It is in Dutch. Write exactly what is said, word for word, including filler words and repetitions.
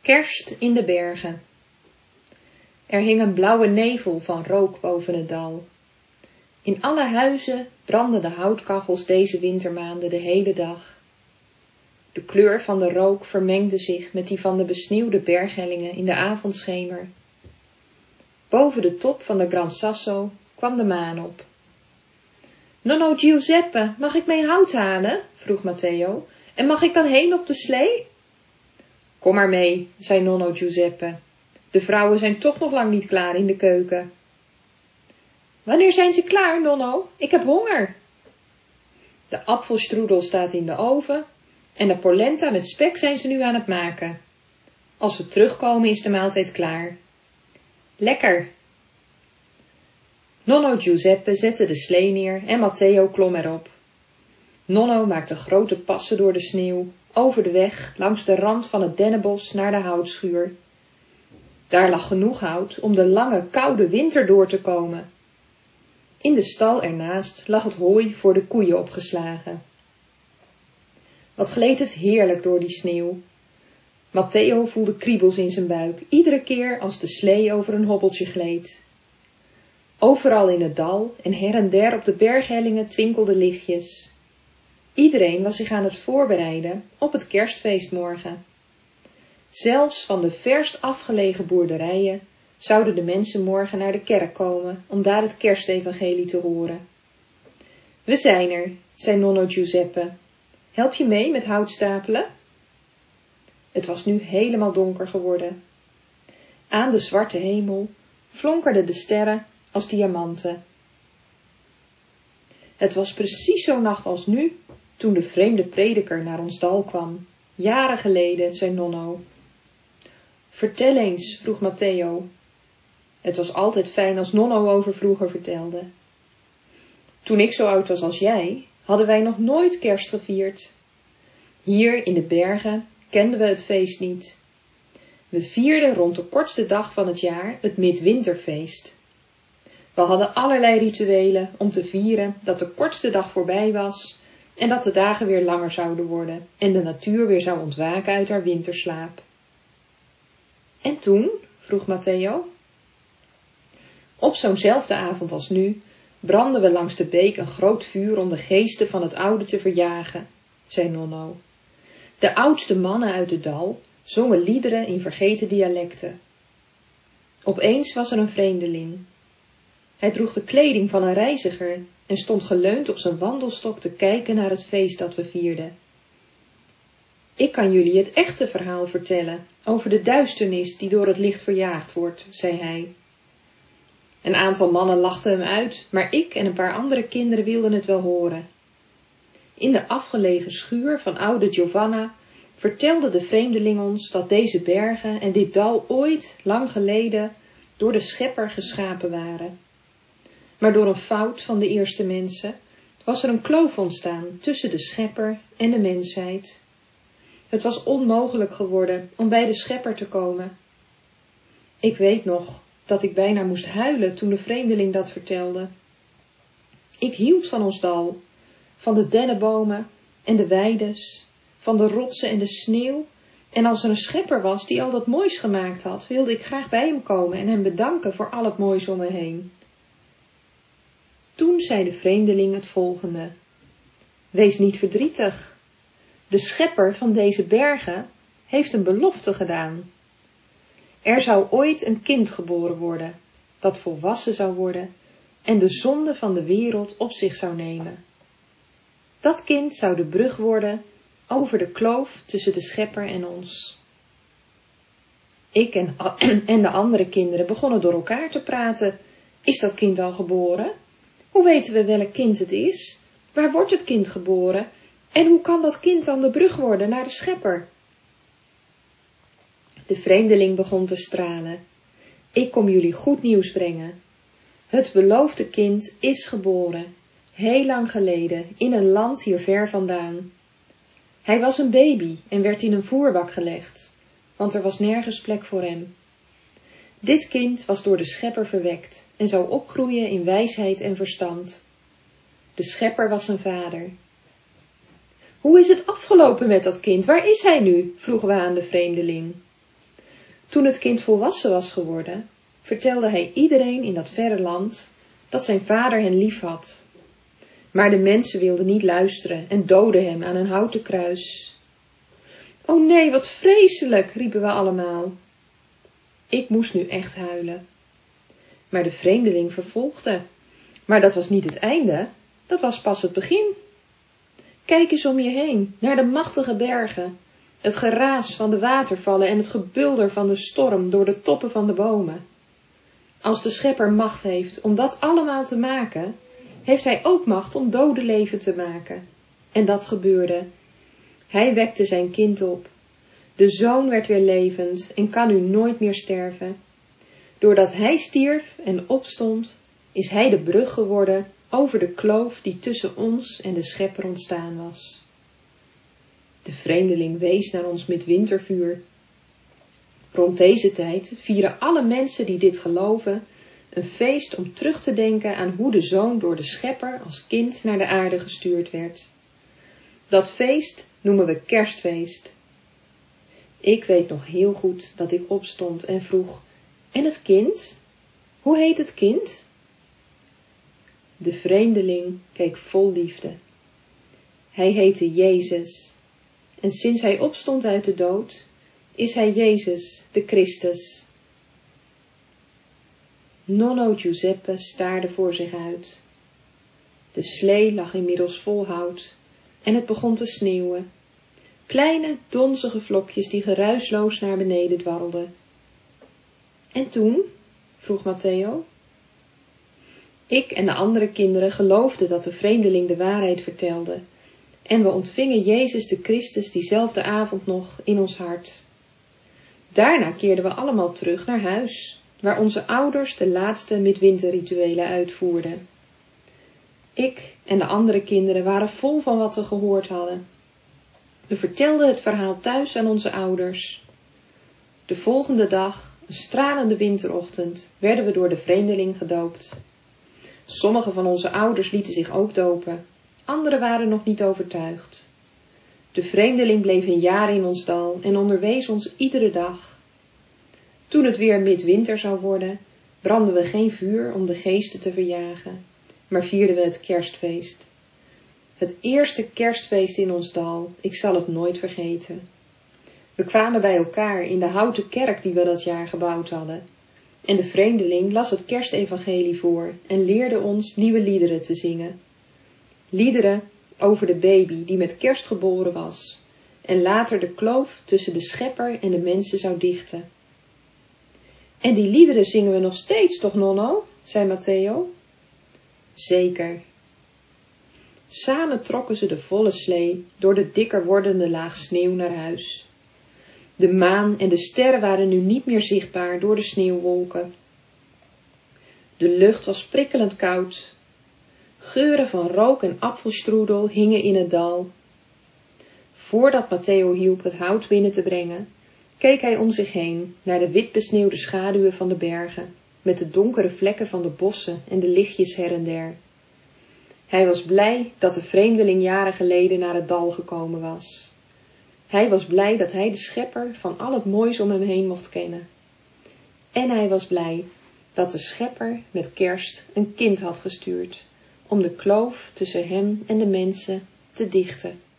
Kerst in de bergen. Er hing een blauwe nevel van rook boven het dal. In alle huizen brandden de houtkachels deze wintermaanden de hele dag. De kleur van de rook vermengde zich met die van de besneeuwde berghellingen in de avondschemer. Boven de top van de Gran Sasso kwam de maan op. Nonno Giuseppe, mag ik mee hout halen? Vroeg Matteo. En mag ik dan heen op de slee? Kom maar mee, zei nonno Giuseppe. De vrouwen zijn toch nog lang niet klaar in de keuken. Wanneer zijn ze klaar, nonno? Ik heb honger. De apfelstrudel staat in de oven en de polenta met spek zijn ze nu aan het maken. Als we terugkomen is de maaltijd klaar. Lekker! Nonno Giuseppe zette de slee neer en Matteo klom erop. Nonno maakte grote passen door de sneeuw, over de weg, langs de rand van het dennenbos naar de houtschuur. Daar lag genoeg hout om de lange, koude winter door te komen. In de stal ernaast lag het hooi voor de koeien opgeslagen. Wat gleed het heerlijk door die sneeuw. Matteo voelde kriebels in zijn buik, iedere keer als de slee over een hobbeltje gleed. Overal in het dal en her en der op de berghellingen twinkelden lichtjes. Iedereen was zich aan het voorbereiden op het kerstfeestmorgen. Zelfs van de verst afgelegen boerderijen zouden de mensen morgen naar de kerk komen om daar het kerstevangelie te horen. We zijn er, zei nonno Giuseppe. Help je mee met hout stapelen? Het was nu helemaal donker geworden. Aan de zwarte hemel flonkerden de sterren als diamanten. Het was precies zo'n nacht als nu, toen de vreemde prediker naar ons dal kwam. Jaren geleden, zei nonno. Vertel eens, vroeg Matteo. Het was altijd fijn als nonno over vroeger vertelde. Toen ik zo oud was als jij, hadden wij nog nooit kerst gevierd. Hier in de bergen kenden we het feest niet. We vierden rond de kortste dag van het jaar het midwinterfeest. We hadden allerlei rituelen om te vieren dat de kortste dag voorbij was en dat de dagen weer langer zouden worden en de natuur weer zou ontwaken uit haar winterslaap. En toen? Vroeg Matteo. Op zo'nzelfde avond als nu brandden we langs de beek een groot vuur om de geesten van het oude te verjagen, zei nonno. De oudste mannen uit het dal zongen liederen in vergeten dialecten. Opeens was er een vreemdeling. Hij droeg de kleding van een reiziger en stond geleund op zijn wandelstok te kijken naar het feest dat we vierden. Ik kan jullie het echte verhaal vertellen over de duisternis die door het licht verjaagd wordt, zei hij. Een aantal mannen lachten hem uit, maar ik en een paar andere kinderen wilden het wel horen. In de afgelegen schuur van oude Giovanna vertelde de vreemdeling ons dat deze bergen en dit dal ooit, lang geleden, door de schepper geschapen waren. Maar door een fout van de eerste mensen was er een kloof ontstaan tussen de schepper en de mensheid. Het was onmogelijk geworden om bij de schepper te komen. Ik weet nog dat ik bijna moest huilen toen de vreemdeling dat vertelde. Ik hield van ons dal, van de dennenbomen en de weides, van de rotsen en de sneeuw, en als er een schepper was die al dat moois gemaakt had, wilde ik graag bij hem komen en hem bedanken voor al het moois om me heen. Toen zei de vreemdeling het volgende. Wees niet verdrietig. De schepper van deze bergen heeft een belofte gedaan. Er zou ooit een kind geboren worden, dat volwassen zou worden en de zonde van de wereld op zich zou nemen. Dat kind zou de brug worden over de kloof tussen de schepper en ons. Ik en, en de andere kinderen begonnen door elkaar te praten. Is dat kind al geboren? Hoe weten we welk kind het is? Waar wordt het kind geboren? En hoe kan dat kind dan de brug worden naar de schepper? De vreemdeling begon te stralen. Ik kom jullie goed nieuws brengen. Het beloofde kind is geboren, heel lang geleden, in een land hier ver vandaan. Hij was een baby en werd in een voerbak gelegd, want er was nergens plek voor hem. Dit kind was door de schepper verwekt en zou opgroeien in wijsheid en verstand. De schepper was zijn vader. Hoe is het afgelopen met dat kind? Waar is hij nu? Vroegen we aan de vreemdeling. Toen het kind volwassen was geworden, vertelde hij iedereen in dat verre land dat zijn vader hen lief had. Maar de mensen wilden niet luisteren en doodden hem aan een houten kruis. O nee, wat vreselijk, riepen we allemaal. Ik moest nu echt huilen. Maar de vreemdeling vervolgde. Maar dat was niet het einde, dat was pas het begin. Kijk eens om je heen, naar de machtige bergen, het geraas van de watervallen en het gebulder van de storm door de toppen van de bomen. Als de schepper macht heeft om dat allemaal te maken, heeft hij ook macht om doden leven te maken. En dat gebeurde. Hij wekte zijn kind op. De zoon werd weer levend en kan nu nooit meer sterven. Doordat hij stierf en opstond, is hij de brug geworden over de kloof die tussen ons en de schepper ontstaan was. De vreemdeling wees naar ons midwintervuur. Rond deze tijd vieren alle mensen die dit geloven een feest om terug te denken aan hoe de zoon door de schepper als kind naar de aarde gestuurd werd. Dat feest noemen we kerstfeest. Ik weet nog heel goed dat ik opstond en vroeg, en het kind? Hoe heet het kind? De vreemdeling keek vol liefde. Hij heette Jezus, en sinds hij opstond uit de dood, is hij Jezus, de Christus. Nonno Giuseppe staarde voor zich uit. De slee lag inmiddels vol hout en het begon te sneeuwen. Kleine, donzige vlokjes die geruisloos naar beneden dwarrelden. En toen? Vroeg Matteo. Ik en de andere kinderen geloofden dat de vreemdeling de waarheid vertelde, en we ontvingen Jezus de Christus diezelfde avond nog in ons hart. Daarna keerden we allemaal terug naar huis, waar onze ouders de laatste midwinterrituelen uitvoerden. Ik en de andere kinderen waren vol van wat we gehoord hadden. We vertelden het verhaal thuis aan onze ouders. De volgende dag, een stralende winterochtend, werden we door de vreemdeling gedoopt. Sommige van onze ouders lieten zich ook dopen, anderen waren nog niet overtuigd. De vreemdeling bleef een jaar in ons dal en onderwees ons iedere dag. Toen het weer midwinter zou worden, brandden we geen vuur om de geesten te verjagen, maar vierden we het kerstfeest. Het eerste kerstfeest in ons dal, ik zal het nooit vergeten. We kwamen bij elkaar in de houten kerk die we dat jaar gebouwd hadden. En de vreemdeling las het kerstevangelie voor en leerde ons nieuwe liederen te zingen. Liederen over de baby die met kerst geboren was en later de kloof tussen de schepper en de mensen zou dichten. En die liederen zingen we nog steeds, toch, nonno? Zei Matteo. Zeker. Samen trokken ze de volle slee door de dikker wordende laag sneeuw naar huis. De maan en de sterren waren nu niet meer zichtbaar door de sneeuwwolken. De lucht was prikkelend koud. Geuren van rook en apfelstroedel hingen in het dal. Voordat Matteo hielp het hout binnen te brengen, keek hij om zich heen naar de witbesneeuwde schaduwen van de bergen, met de donkere vlekken van de bossen en de lichtjes her en der. Hij was blij dat de vreemdeling jaren geleden naar het dal gekomen was. Hij was blij dat hij de schepper van al het moois om hem heen mocht kennen. En hij was blij dat de schepper met kerst een kind had gestuurd, om de kloof tussen hem en de mensen te dichten.